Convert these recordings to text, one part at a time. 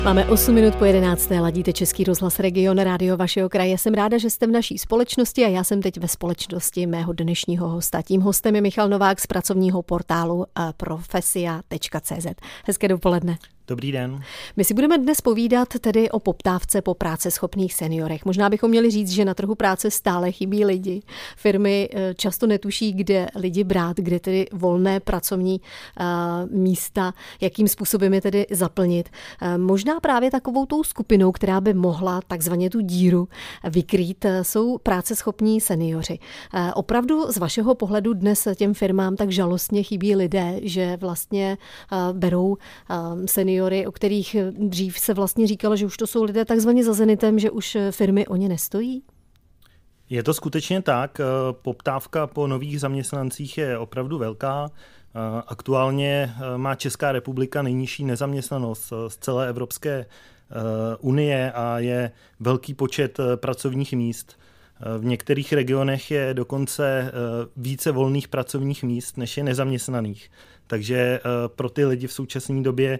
Máme 8 minut po 11. Ladíte Český rozhlas Region, rádio vašeho kraje. Jsem ráda, že jste v naší společnosti a já jsem teď ve společnosti mého dnešního hosta. Tím hostem je Michal Novák z pracovního portálu profesia.cz. Hezké dopoledne. Dobrý den. My si budeme dnes povídat tedy o poptávce po práceschopných seniorech. Možná bychom měli říct, že na trhu práce stále chybí lidi. Firmy často netuší, kde lidi brát, kde tedy volné pracovní místa, jakým způsobem je tedy zaplnit. Možná právě takovou tou skupinou, která by mohla takzvaně tu díru vykrýt, jsou práceschopní seniori. Opravdu z vašeho pohledu dnes těm firmám tak žalostně chybí lidé, že vlastně berou seniory, o kterých dřív se vlastně říkalo, že už to jsou lidé takzvaně za zenitem, že už firmy o ně nestojí? Je to skutečně tak. Poptávka po nových zaměstnancích je opravdu velká. Aktuálně má Česká republika nejnižší nezaměstnanost z celé Evropské unie a je velký počet pracovních míst. V některých regionech je dokonce více volných pracovních míst, než je nezaměstnaných. Takže pro ty lidi v současné době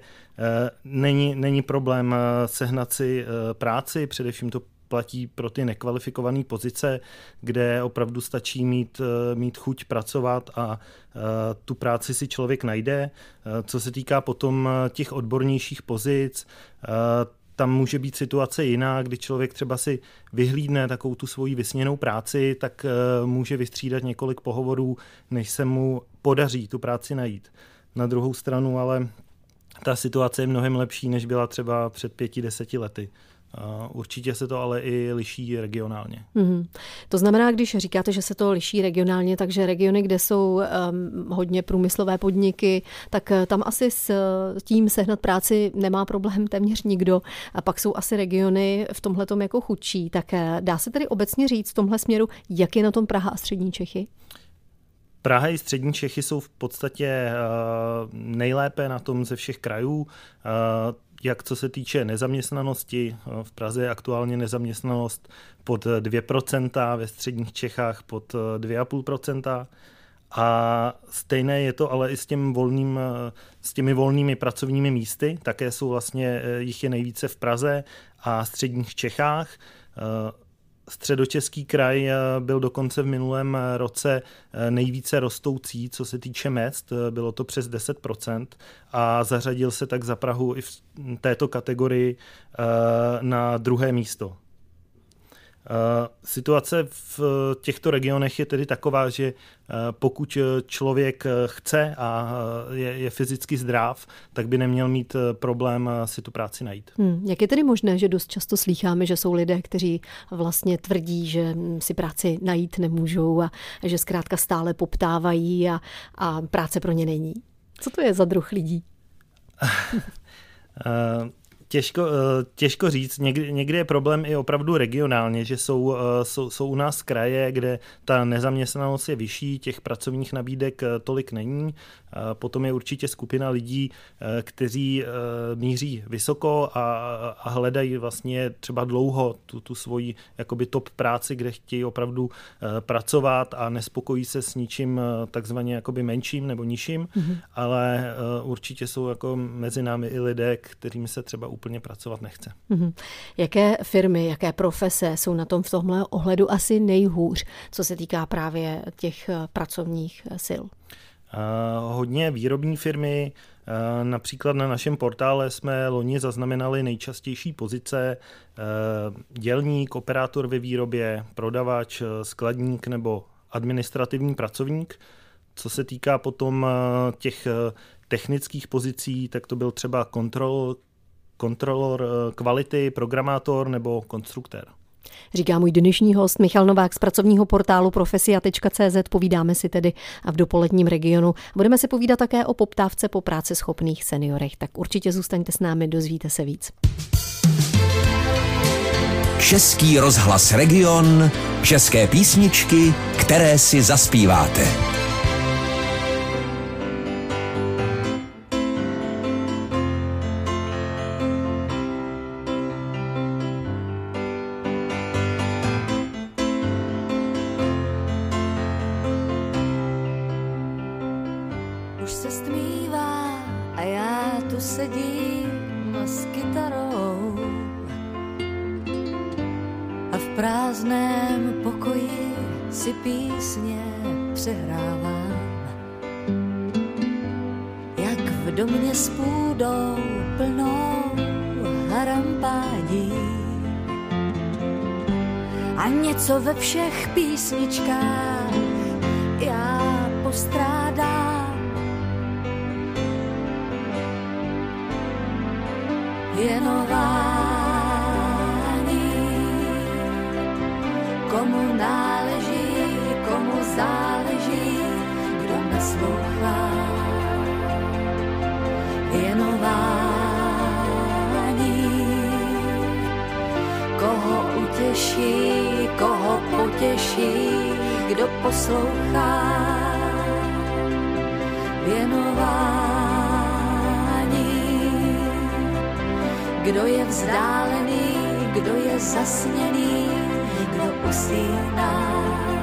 není problém sehnat si práci, především to platí pro ty nekvalifikované pozice, kde opravdu stačí mít chuť pracovat a tu práci si člověk najde. Co se týká potom těch odbornějších pozic, tam může být situace jiná, kdy člověk třeba si vyhlídne takovou tu svoji vysněnou práci, tak může vystřídat několik pohovorů, než se mu podaří tu práci najít. Na druhou stranu ale ta situace je mnohem lepší, než byla třeba před 5-10 lety. Určitě se to ale i liší regionálně. To znamená, když říkáte, že se to liší regionálně, takže regiony, kde jsou hodně průmyslové podniky, tak tam asi s tím sehnat práci nemá problém téměř nikdo. A pak jsou asi regiony v tomhletom jako chudší. Tak dá se tedy obecně říct v tomhle směru, jak je na tom Praha a střední Čechy? Praha i střední Čechy jsou v podstatě nejlépe na tom ze všech krajů. Jak co se týče nezaměstnanosti, v Praze je aktuálně nezaměstnanost pod 2%, ve středních Čechách pod 2,5%. A stejné je to ale i s těmi volnými pracovními místy. Také jsou vlastně, jich je nejvíce v Praze a středních Čechách. Středočeský kraj byl dokonce v minulém roce nejvíce rostoucí, co se týče mezd, bylo to přes 10% a zařadil se tak za Prahu i v této kategorii na druhé místo. Situace v těchto regionech je tedy taková, že pokud člověk chce a je fyzicky zdrav, tak by neměl mít problém si tu práci najít. Jak je tedy možné, že dost často slýcháme, že jsou lidé, kteří vlastně tvrdí, že si práci najít nemůžou a že zkrátka stále poptávají a práce pro ně není? Co to je za druh lidí? Těžko říct. Někdy je problém i opravdu regionálně, že jsou u nás kraje, kde ta nezaměstnanost je vyšší, těch pracovních nabídek tolik není. Potom je určitě skupina lidí, kteří míří vysoko a hledají vlastně třeba dlouho tu svoji jakoby top práci, kde chtějí opravdu pracovat a nespokojí se s ničím takzvaně jakoby menším nebo nižším, ale určitě jsou jako mezi námi i lidé, kterým se třeba úplně pracovat nechce. Jaké firmy, jaké profese jsou na tom v tomhle ohledu asi nejhůř, co se týká právě těch pracovních sil? Hodně výrobní firmy, například na našem portále jsme loni zaznamenali nejčastější pozice dělník, operátor ve výrobě, prodavač, skladník nebo administrativní pracovník. Co se týká potom těch technických pozicí, tak to byl třeba kontrolor kvality, programátor nebo konstruktér. Říká můj dnešní host Michal Novák z pracovního portálu profesia.cz. Povídáme si tedy v dopoledním regionu. Budeme si povídat také o poptávce po práceschopných seniorech. Tak určitě zůstaňte s námi, dozvíte se víc. Český rozhlas Region, české písničky, které si zaspíváte. Už se stmívá a já tu sedím s kytarou. prázdném pokoji si písně přehrávám, jak v domě s půdou plnou harampádí. A něco ve všech písničkách já postrádám. Věnování, komu náleží, komu záleží, kdo naslouchá. Věnování, koho utěší, koho potěší, kdo poslouchá. Věnování, kdo je vzdálený, kdo je zasněný, kdo usíná.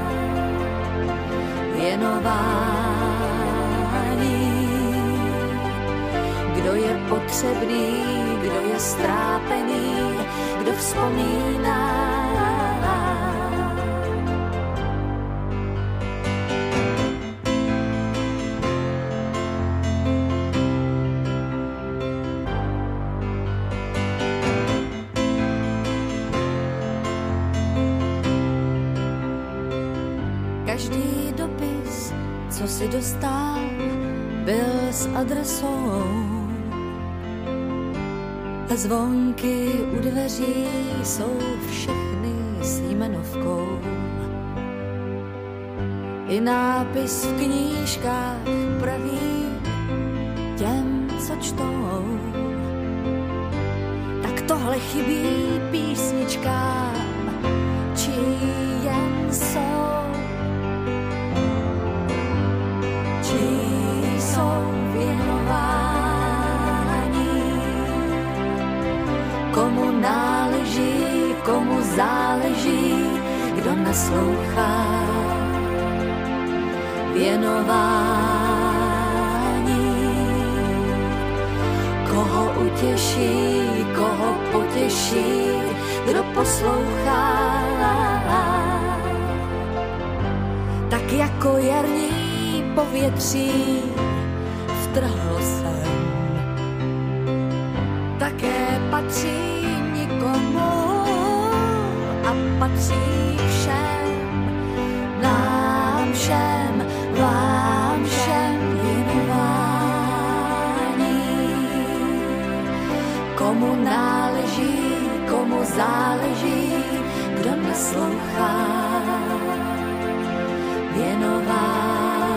Věnování, kdo je potřebný, kdo je strápený, kdo vzpomíná. Každý dopis, co si dostal, byl s adresou. Zvonky u dveří jsou všechny s jmenovkou. I nápis v knížkách praví těm, co čtou. Tak tohle chybí písničkám, či jen jsou. Komu náleží, komu záleží, kdo naslouchá. Věnování, koho utěší, koho potěší, kdo poslouchá. Tak jako jarní povětří vtrhlo sem, také patří nikomu a patří všem, nám všem, vám všem. Věnování, komu náleží, komu záleží, kdo naslouchá. Věnování.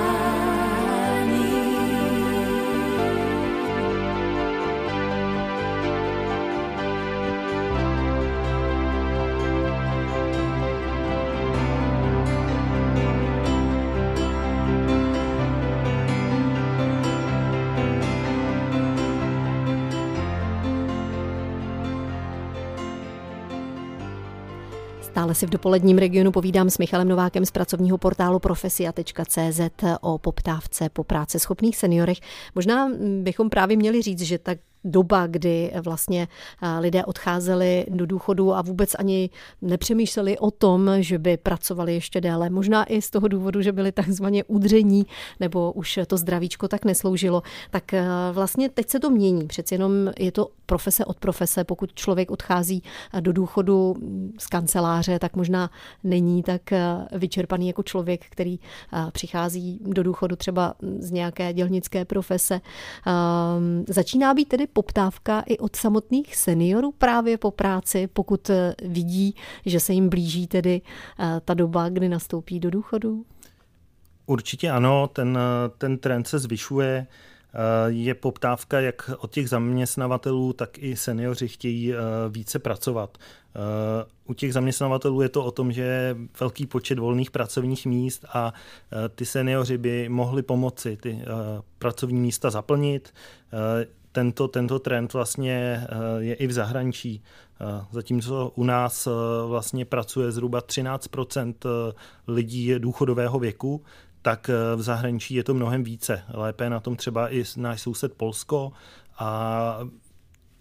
Stále si v dopoledním regionu povídám s Michalem Novákem z pracovního portálu profesia.cz o poptávce po práceschopných seniorech. Možná bychom právě měli říct, že tak doba, kdy vlastně lidé odcházeli do důchodu a vůbec ani nepřemýšleli o tom, že by pracovali ještě déle. Možná i z toho důvodu, že byli takzvaně udření, nebo už to zdravíčko tak nesloužilo. Tak vlastně teď se to mění. Přeci jenom je to profese od profese. Pokud člověk odchází do důchodu z kanceláře, tak možná není tak vyčerpaný jako člověk, který přichází do důchodu třeba z nějaké dělnické profese. Začíná být tedy poptávka i od samotných seniorů právě po práci, pokud vidí, že se jim blíží tedy ta doba, kdy nastoupí do důchodu? Určitě ano, ten trend se zvyšuje. Je poptávka jak od těch zaměstnavatelů, tak i seniori chtějí více pracovat. U těch zaměstnavatelů je to o tom, že je velký počet volných pracovních míst a ty seniori by mohli pomoci ty pracovní místa zaplnit. Tento trend vlastně je i v zahraničí. Zatímco u nás vlastně pracuje zhruba 13% lidí důchodového věku, tak v zahraničí je to mnohem více. Lépe na tom třeba i náš soused Polsko a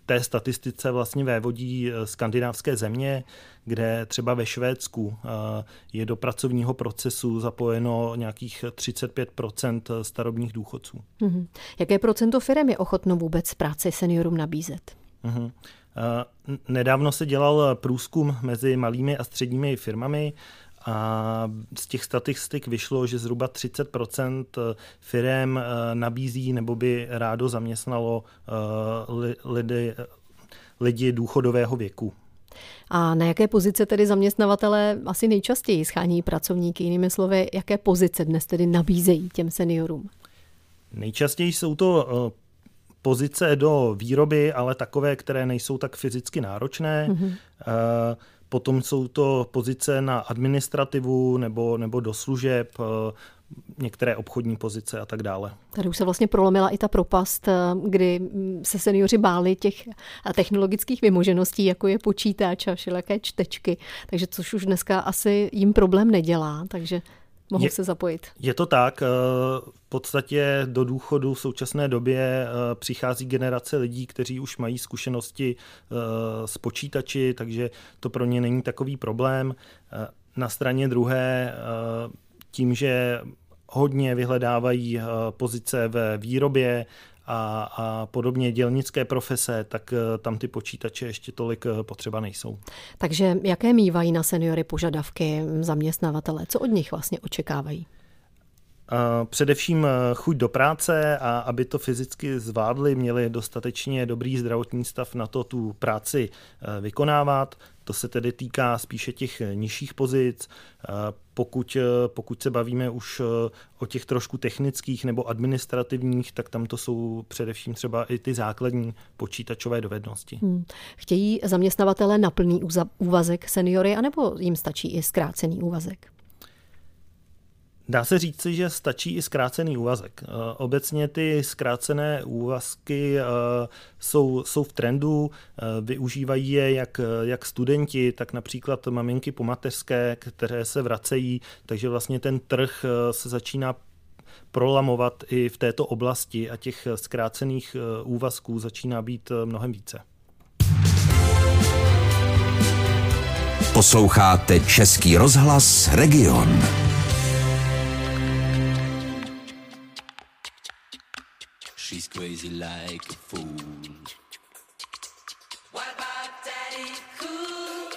té statistice vlastně vévodí skandinávské země, kde třeba ve Švédsku je do pracovního procesu zapojeno nějakých 35% starobních důchodců. Jaké procento firem je ochotno vůbec práci seniorům nabízet? Nedávno se dělal průzkum mezi malými a středními firmami a z těch statistik vyšlo, že zhruba 30% firem nabízí nebo by rádo zaměstnalo lidi důchodového věku. A na jaké pozice tedy zaměstnavatelé asi nejčastěji schání pracovníky? Jinými slovy, jaké pozice dnes tedy nabízejí těm seniorům? Nejčastěji jsou to pozice do výroby, ale takové, které nejsou tak fyzicky náročné. Potom jsou to pozice na administrativu nebo do služeb, některé obchodní pozice a tak dále. Tady už se vlastně prolomila i ta propast, kdy se seniori báli těch technologických vymožeností, jako je počítač a všelijaké čtečky, takže což už dneska asi jim problém nedělá, takže mohou se zapojit. Je to tak. V podstatě do důchodu v současné době přichází generace lidí, kteří už mají zkušenosti s počítači, takže to pro ně není takový problém. Na straně druhé, tím, že hodně vyhledávají pozice ve výrobě a podobně dělnické profese, tak tam ty počítače ještě tolik potřeba nejsou. Takže jaké mívají na seniory požadavky zaměstnavatele? Co od nich vlastně očekávají? Především chuť do práce a aby to fyzicky zvládli, měli dostatečně dobrý zdravotní stav na to tu práci vykonávat. To se tedy týká spíše těch nižších pozic. Pokud se bavíme už o těch trošku technických nebo administrativních, tak tam to jsou především třeba i ty základní počítačové dovednosti. Chtějí zaměstnavatele na plný úvazek seniory, anebo jim stačí i zkrácený úvazek? Dá se říci, že stačí i zkrácený úvazek. Obecně ty zkrácené úvazky jsou v trendu, využívají je jak studenti, tak například maminky po mateřské, které se vracejí, takže vlastně ten trh se začíná prolamovat i v této oblasti a těch zkrácených úvazků začíná být mnohem více. Posloucháte Český rozhlas Region. She's crazy like a fool. What about Daddy Cool?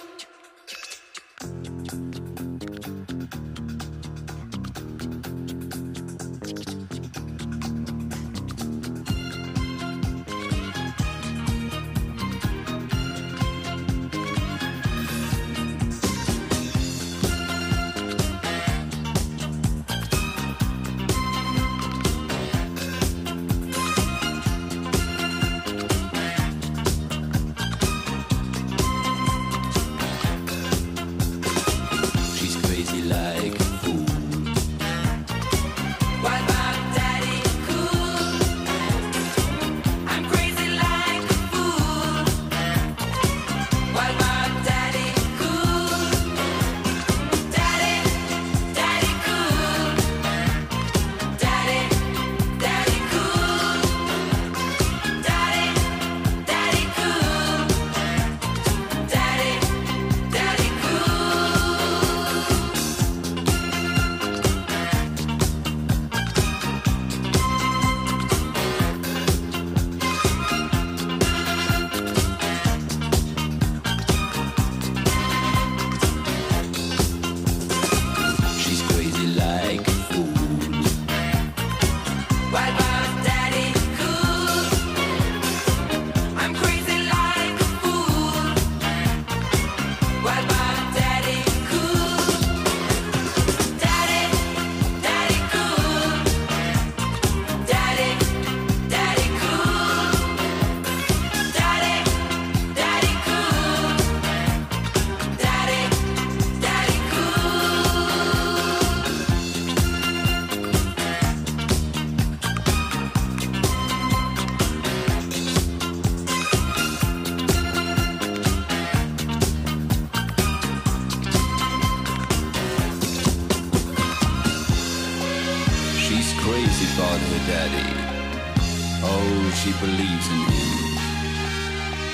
crazy about her daddy. Oh, she believes in him.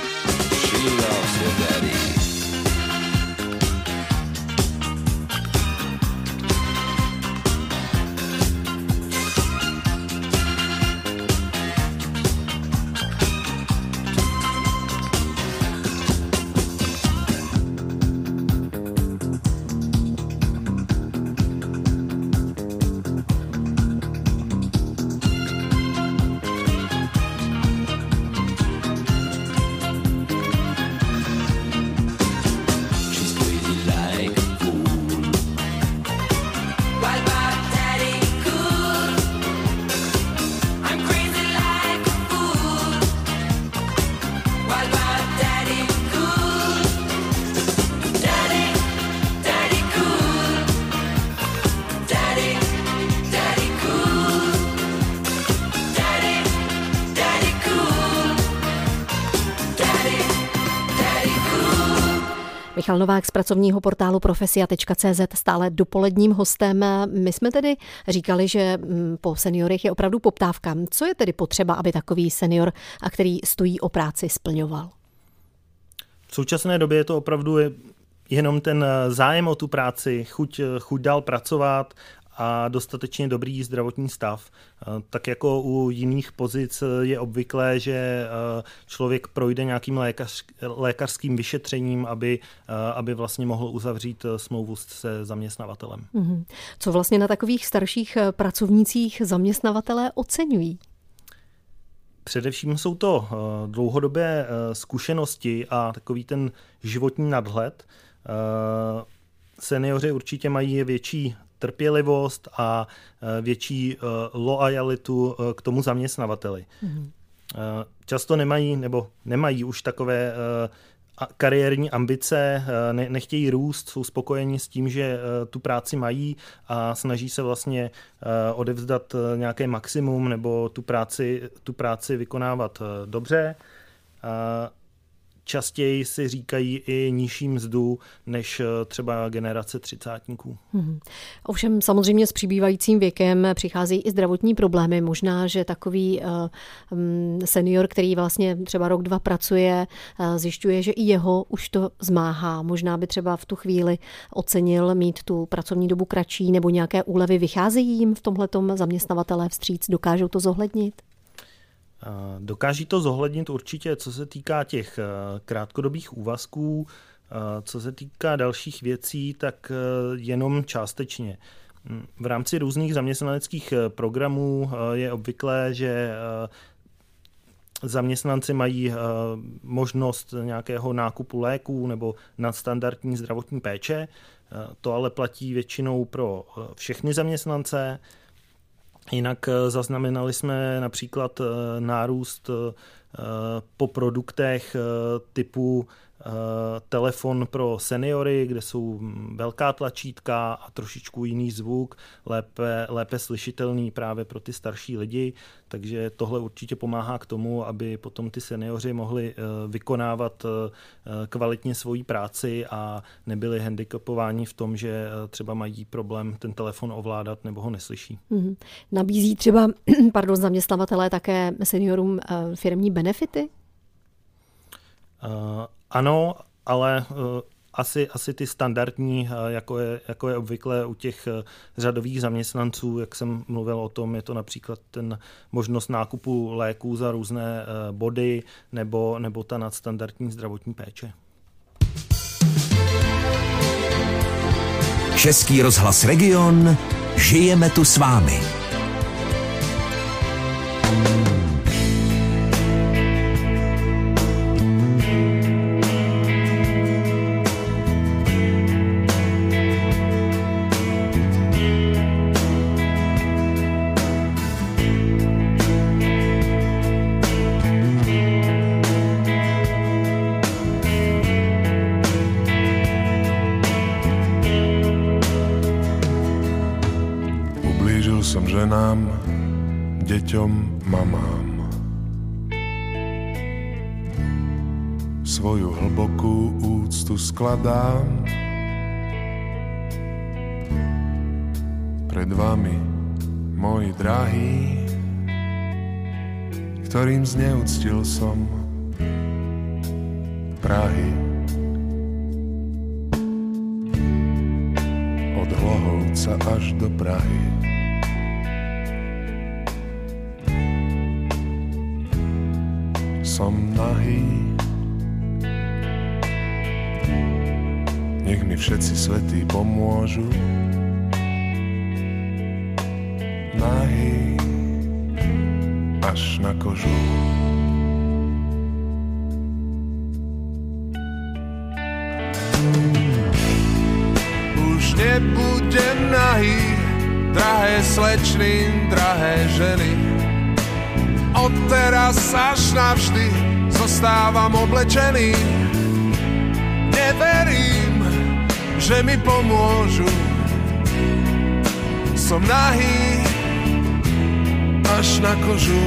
you lost your daddy. Michal Novák z pracovního portálu profesia.cz, stále dopoledním hostem. My jsme tedy říkali, že po seniorech je opravdu poptávka. Co je tedy potřeba, aby takový senior, a který stojí o práci, splňoval? V současné době je to opravdu jenom ten zájem o tu práci, chuť dál pracovat a dostatečně dobrý zdravotní stav. Tak jako u jiných pozic je obvyklé, že člověk projde nějakým lékařským vyšetřením, aby vlastně mohl uzavřít smlouvu se zaměstnavatelem. Co vlastně na takových starších pracovnících zaměstnavatelé oceňují? Především jsou to dlouhodobé zkušenosti a takový ten životní nadhled. Seniori určitě mají větší trpělivost a větší loajalitu k tomu zaměstnavateli. Často nemají už takové kariérní ambice, nechtějí růst, jsou spokojeni s tím, že tu práci mají a snaží se vlastně odevzdat nějaké maximum nebo tu práci vykonávat dobře. Častěji si říkají i nižší mzdu než třeba generace třicátníků. Ovšem samozřejmě s přibývajícím věkem přicházejí i zdravotní problémy. Možná, že takový senior, který vlastně třeba rok, dva pracuje, zjišťuje, že i jeho už to zmáhá. Možná by třeba v tu chvíli ocenil mít tu pracovní dobu kratší nebo nějaké úlevy. Vycházejí jim v tomhletom zaměstnavatelé vstříc? Dokážou to zohlednit? Dokáží to zohlednit určitě, co se týká těch krátkodobých úvazků, co se týká dalších věcí, tak jenom částečně. V rámci různých zaměstnaneckých programů je obvyklé, že zaměstnanci mají možnost nějakého nákupu léků nebo nadstandardní zdravotní péče. To ale platí většinou pro všechny zaměstnance. Jinak zaznamenali jsme například nárůst po produktech typu telefon pro seniory, kde jsou velká tlačítka a trošičku jiný zvuk, lépe slyšitelný právě pro ty starší lidi, takže tohle určitě pomáhá k tomu, aby potom ty seniori mohli vykonávat kvalitně svoji práci a nebyli handicapováni v tom, že třeba mají problém ten telefon ovládat nebo ho neslyší. Nabízí třeba zaměstnavatelé také seniorům firemní benefity? Ano, ale asi ty standardní, jako je obvykle u těch řadových zaměstnanců, jak jsem mluvil o tom, je to například ten možnost nákupu léků za různé body nebo ta nadstandardní zdravotní péče. Český rozhlas Region. Žijeme tu s vámi. Som ženám, deťom, mamám. Svoju hlbokú úctu skladám pred vami, moji drahí, ktorým zneúctil som. Prahy. Od Hlohovca až do Prahy. Som nahý, nech mi všetci svätí pomôžu. Nahý až na kožu. Už nebudem nahý, drahé slečny, drahé ženy. Odteraz až navždy zostávam oblečený. Neverím, že mi pomôžu. Som nahý až na kožu.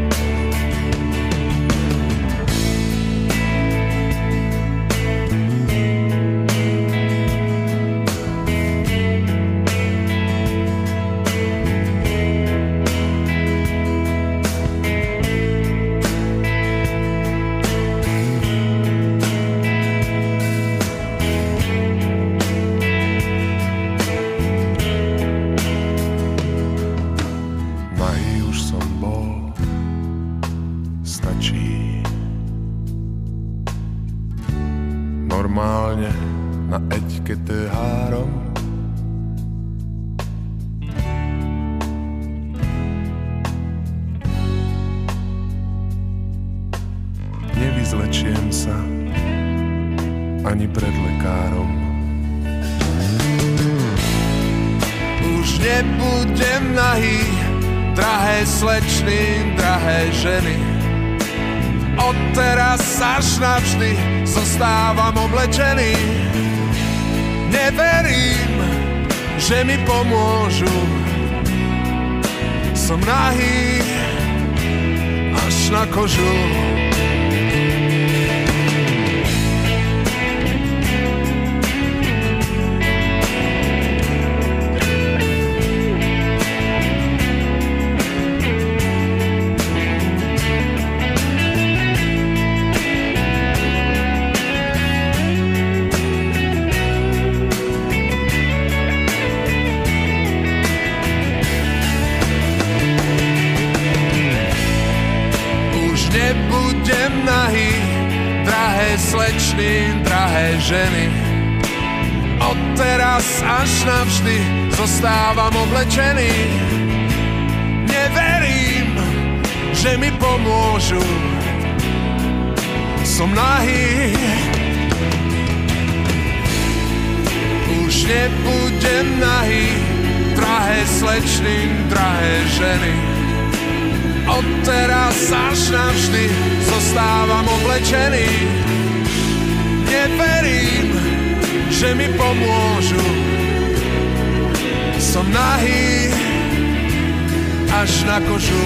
Normálne na etikete három. Nevyzlečiem sa ani pred lekárom. Už nebudem nahý, drahé slečny, drahé ženy. Odteraz až navždy zostávam oblečený. Neverím, že mi pomôžu. Som nahý až na kožu. Nebudem nahý, drahé slečny, drahé ženy. Odteraz až navždy zostávam oblečený. Neverím, že mi pomôžu. Som nahý. Už nebudem nahý, drahé slečny, drahé ženy. Odteraz až navždy zostávam oblečený. Neverím, že mi pomôžu. Som nahý až na kožu.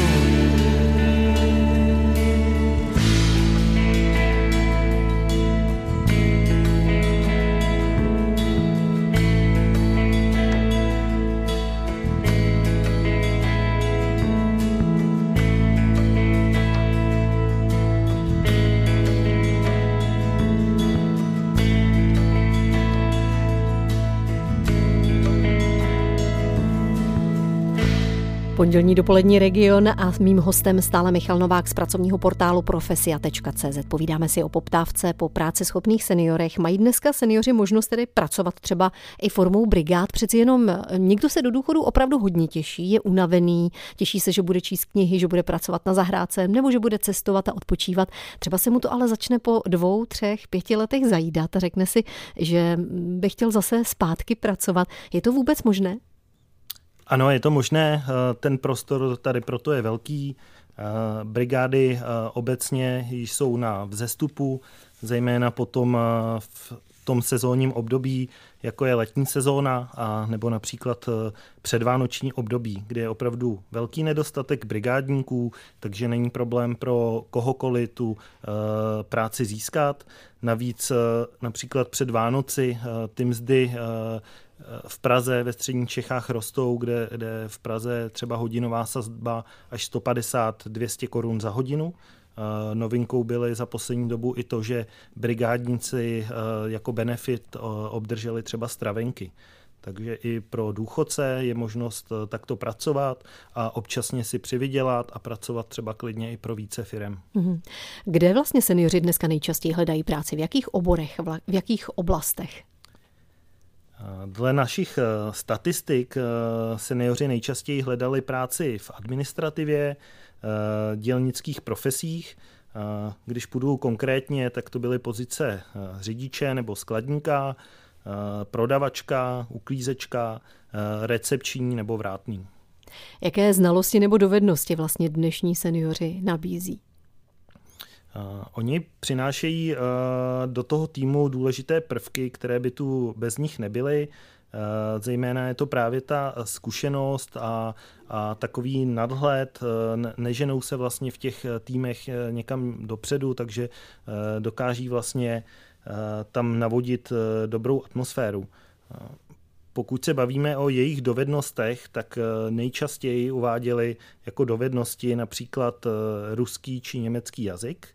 Pondělní dopolední Region a mým hostem stále Michal Novák z pracovního portálu profesia.cz. Povídáme si o poptávce po práceschopných seniorech. Mají dneska seniori možnost tedy pracovat třeba i formou brigád? Přeci jenom někdo se do důchodu opravdu hodně těší, je unavený, těší se, že bude číst knihy, že bude pracovat na zahrádce nebo že bude cestovat a odpočívat. Třeba se mu to ale začne po 2, 3, 5 letech zajídat a řekne si, že by chtěl zase zpátky pracovat. Je to vůbec možné? Ano, je to možné, ten prostor tady proto je velký. Brigády obecně jsou na vzestupu, zejména potom v tom sezónním období, jako je letní sezóna, a nebo například předvánoční období, kde je opravdu velký nedostatek brigádníků, takže není problém pro kohokoliv tu práci získat. Navíc například před Vánoci ty mzdy v Praze, ve středních Čechách rostou, kde v Praze třeba hodinová sazba až 150-200 korun za hodinu. Novinkou byly za poslední dobu i to, že brigádníci jako benefit obdrželi třeba stravenky. Takže i pro důchodce je možnost takto pracovat a občasně si přivydělat a pracovat třeba klidně i pro více firem. Kde vlastně seniori dneska nejčastěji hledají práci? V jakých oborech, v jakých oblastech? Dle našich statistik seniori nejčastěji hledali práci v administrativě, dělnických profesích. Když půjdu konkrétně, tak to byly pozice řidiče nebo skladníka, prodavačka, uklízečka, recepční nebo vrátný. Jaké znalosti nebo dovednosti vlastně dnešní seniori nabízí? Oni přinášejí do toho týmu důležité prvky, které by tu bez nich nebyly. Zejména je to právě ta zkušenost a takový nadhled. Neženou se vlastně v těch týmech někam dopředu, takže dokáží vlastně tam navodit dobrou atmosféru. Pokud se bavíme o jejich dovednostech, tak nejčastěji uváděli jako dovednosti například ruský či německý jazyk.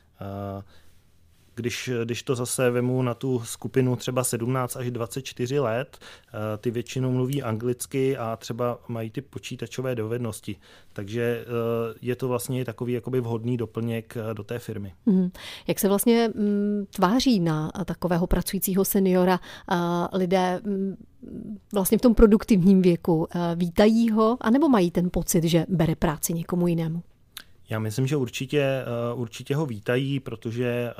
Když to zase vemu na tu skupinu třeba 17 až 24 let, ty většinou mluví anglicky a třeba mají ty počítačové dovednosti. Takže je to vlastně takový jakoby vhodný doplněk do té firmy. Jak se vlastně tváří na takového pracujícího seniora lidé vlastně v tom produktivním věku? Vítají ho, anebo mají ten pocit, že bere práci někomu jinému? Já myslím, že určitě ho vítají, protože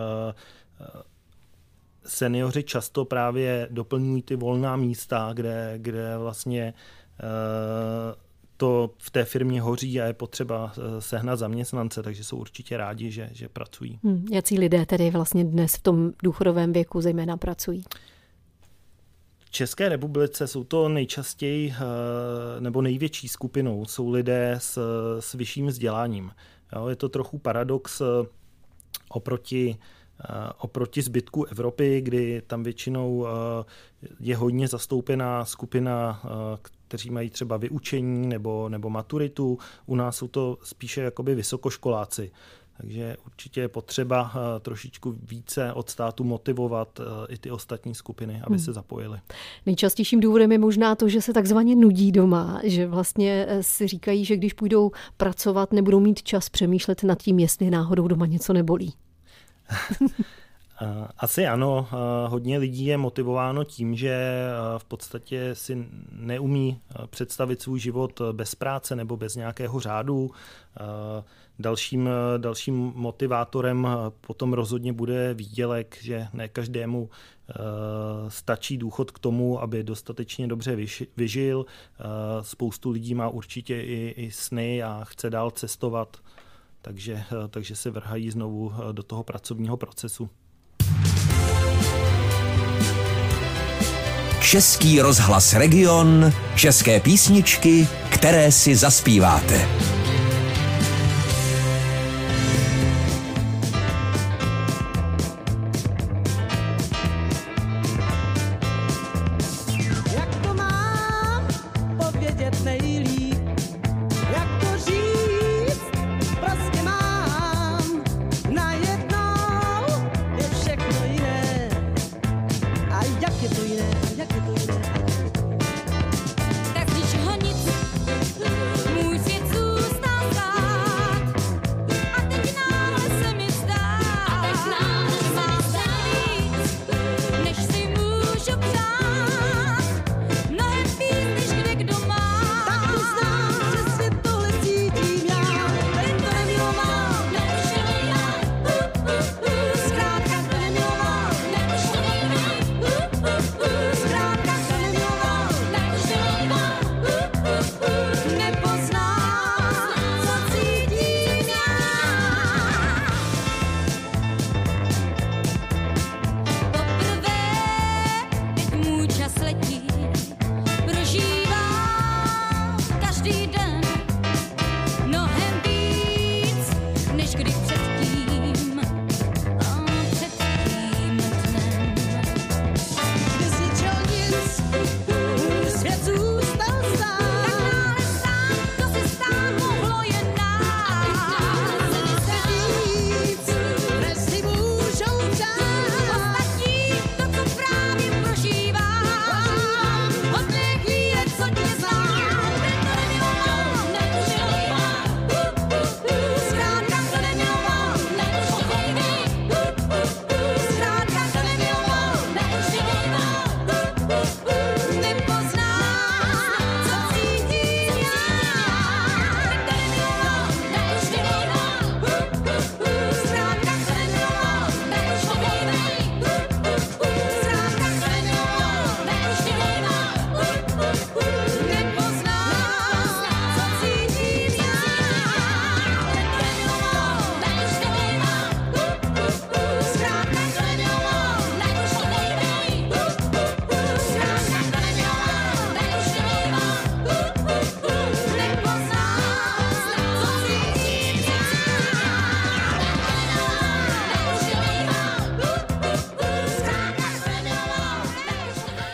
seniori často právě doplňují ty volná místa, kde vlastně to v té firmě hoří a je potřeba sehnat zaměstnance, takže jsou určitě rádi, že pracují. Jací lidé tedy vlastně dnes v tom důchodovém věku zejména pracují? V České republice jsou to nejčastěji nebo největší skupinou jsou lidé s vyšším vzděláním. Jo, je to trochu paradox oproti zbytku Evropy, kdy tam většinou je hodně zastoupená skupina, kteří mají třeba vyučení nebo maturitu. U nás jsou to spíše jakoby vysokoškoláci. Takže určitě je potřeba trošičku více od státu motivovat i ty ostatní skupiny, aby se zapojily. Nejčastějším důvodem je možná to, že se takzvaně nudí doma, že vlastně si říkají, že když půjdou pracovat, nebudou mít čas přemýšlet nad tím, jestli náhodou doma něco nebolí. Asi ano, hodně lidí je motivováno tím, že v podstatě si neumí představit svůj život bez práce nebo bez nějakého řádu. Dalším motivátorem potom rozhodně bude výdělek, že ne každému stačí důchod k tomu, aby dostatečně dobře vyžil. Spoustu lidí má určitě i sny a chce dál cestovat, takže se vrhají znovu do toho pracovního procesu. Český rozhlas Region, české písničky, které si zaspíváte. Jak to mám povědět nejlíp, jak to říct, prostě mám. Najednou je všechno jiné. A jak je to jiné? Tak z ničeho nic, můj svět zůstal.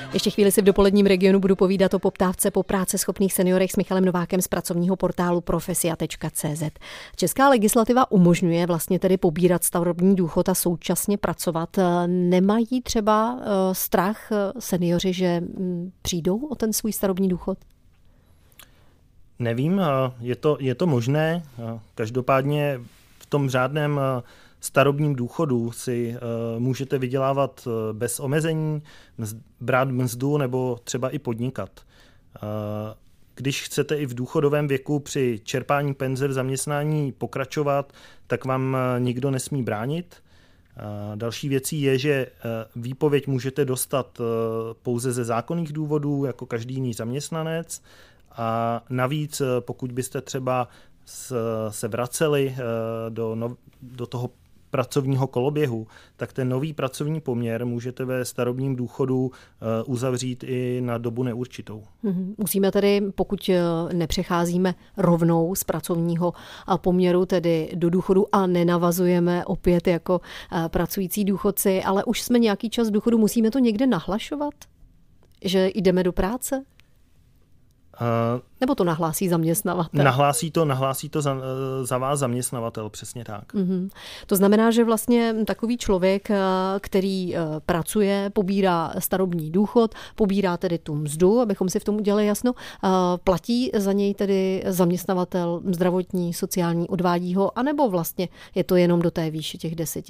Ještě chvíli si v dopoledním regionu budu povídat o poptávce po práceschopných seniorech s Michalem Novákem z pracovního portálu profesia.cz. Česká legislativa umožňuje vlastně tedy pobírat starobní důchod a současně pracovat. Nemají třeba strach seniori, že přijdou o ten svůj starobní důchod? Nevím, je to možné. Každopádně v tom řádném starobním důchodu si můžete vydělávat bez omezení, brát mzdu nebo třeba i podnikat. Když chcete i v důchodovém věku při čerpání penze v zaměstnání pokračovat, tak vám nikdo nesmí bránit. Další věcí je, že výpověď můžete dostat pouze ze zákonných důvodů, jako každý jiný zaměstnanec. A navíc, pokud byste třeba se vraceli do toho pracovního koloběhu, tak ten nový pracovní poměr můžete ve starobním důchodu uzavřít i na dobu neurčitou. Musíme tedy, pokud nepřecházíme rovnou z pracovního poměru, tedy do důchodu a nenavazujeme opět jako pracující důchodci, ale už jsme nějaký čas v důchodu, musíme to někde nahlašovat, že jdeme do práce? Nebo to nahlásí zaměstnavatel? Nahlásí to za vás zaměstnavatel, přesně tak. To znamená, že vlastně takový člověk, který pracuje, pobírá starobní důchod, pobírá tedy tu mzdu, abychom si v tom udělali jasno, platí za něj tedy zaměstnavatel zdravotní, sociální, odvádí ho, anebo vlastně je to jenom do té výše těch 10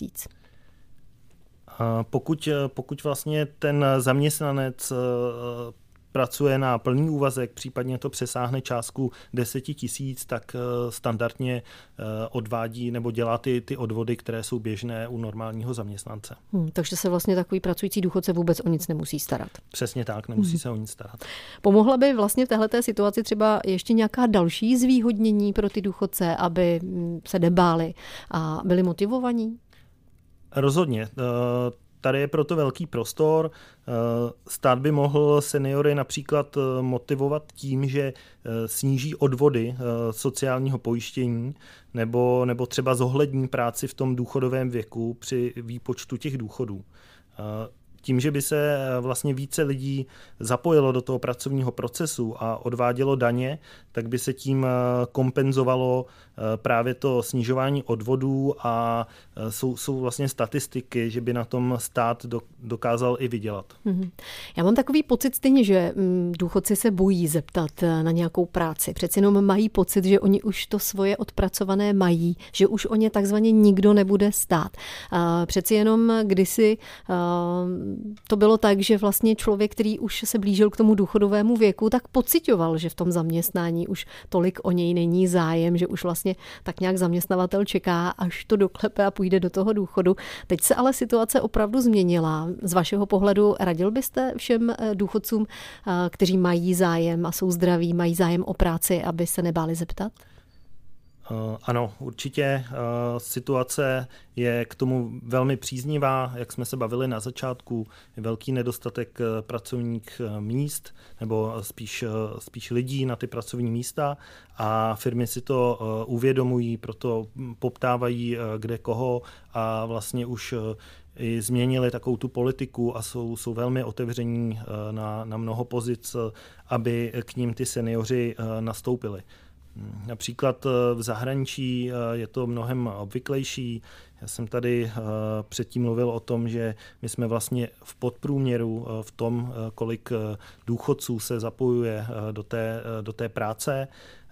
000? Pokud vlastně ten zaměstnanec pracuje na plný úvazek, případně to přesáhne částku 10 000, tak standardně odvádí nebo dělá ty odvody, které jsou běžné u normálního zaměstnance. Takže se vlastně takový pracující důchodce vůbec o nic nemusí starat. Přesně tak, nemusí se o nic starat. Pomohla by vlastně v téhleté situaci třeba ještě nějaká další zvýhodnění pro ty důchodce, aby se nebáli a byli motivovaní? Rozhodně. Tady je proto velký prostor. Stát by mohl seniory například motivovat tím, že sníží odvody sociálního pojištění nebo třeba zohlední práci v tom důchodovém věku při výpočtu těch důchodů. Tím, že by se vlastně více lidí zapojilo do toho pracovního procesu a odvádělo daně, tak by se tím kompenzovalo právě to snižování odvodů a jsou vlastně statistiky, že by na tom stát dokázal i vydělat. Já mám takový pocit stejně, že důchodci se bojí zeptat na nějakou práci. Přeci jenom mají pocit, že oni už to svoje odpracované mají, že už o ně takzvaně nikdo nebude stát. Přeci jenom kdysi to bylo tak, že vlastně člověk, který už se blížil k tomu důchodovému věku, tak pociťoval, že v tom zaměstnání už tolik o něj není zájem, že už vlastně tak nějak zaměstnavatel čeká, až to doklepe a půjde do toho důchodu. Teď se ale situace opravdu změnila. Z vašeho pohledu radil byste všem důchodcům, kteří mají zájem a jsou zdraví, mají zájem o práci, aby se nebáli zeptat? Ano, určitě situace je k tomu velmi příznivá, jak jsme se bavili na začátku, je velký nedostatek pracovních míst nebo spíš lidí na ty pracovní místa a firmy si to uvědomují, proto poptávají kde koho a vlastně už i změnili takovou tu politiku a jsou velmi otevření na mnoho pozic, aby k ním ty seniori nastoupili. Například v zahraničí je to mnohem obvyklejší. Já jsem tady předtím mluvil o tom, že my jsme vlastně v podprůměru v tom, kolik důchodců se zapojuje do té práce.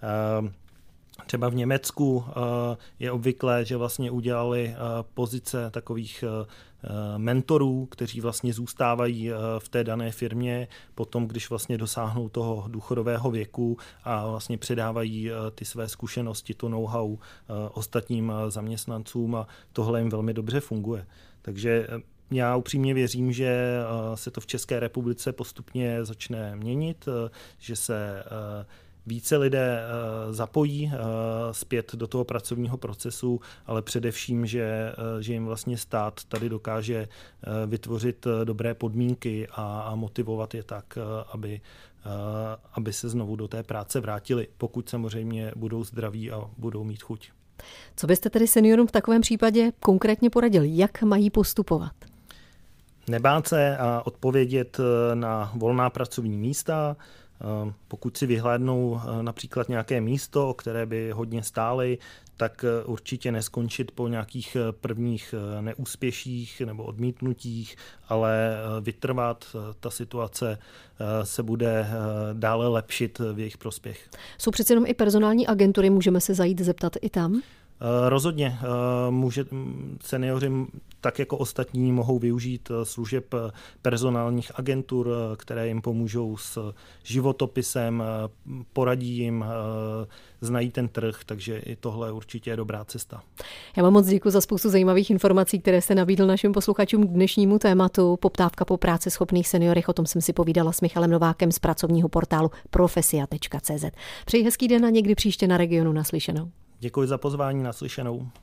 Třeba v Německu je obvyklé, že vlastně udělali pozice takových mentorů, kteří vlastně zůstávají v té dané firmě potom, když vlastně dosáhnou toho důchodového věku a vlastně předávají ty své zkušenosti, to know-how ostatním zaměstnancům a tohle jim velmi dobře funguje. Takže já upřímně věřím, že se to v České republice postupně začne měnit, že se více lidé zapojí zpět do toho pracovního procesu, ale především, že jim vlastně stát tady dokáže vytvořit dobré podmínky a motivovat je tak, aby se znovu do té práce vrátili, pokud samozřejmě budou zdraví a budou mít chuť. Co byste tedy seniorům v takovém případě konkrétně poradili? Jak mají postupovat? Nebát se a odpovědět na volná pracovní místa. Pokud si vyhlédnou například nějaké místo, které by hodně stály, tak určitě neskončit po nějakých prvních neúspěších nebo odmítnutích, ale vytrvat. Ta situace se bude dále lepšit v jejich prospěch. Jsou přece jenom i personální agentury, můžeme se zajít zeptat i tam? Rozhodně. Seniori tak jako ostatní mohou využít služeb personálních agentur, které jim pomůžou s životopisem, poradí jim, znají ten trh, takže i tohle určitě je dobrá cesta. Já vám moc děkuji za spoustu zajímavých informací, které jste nabídl našim posluchačům k dnešnímu tématu poptávka po práceschopných seniorech. O tom jsem si povídala s Michalem Novákem z pracovního portálu profesia.cz. Přeji hezký den a někdy příště na Regionu naslyšenou. Děkuji za pozvání, naslyšenou.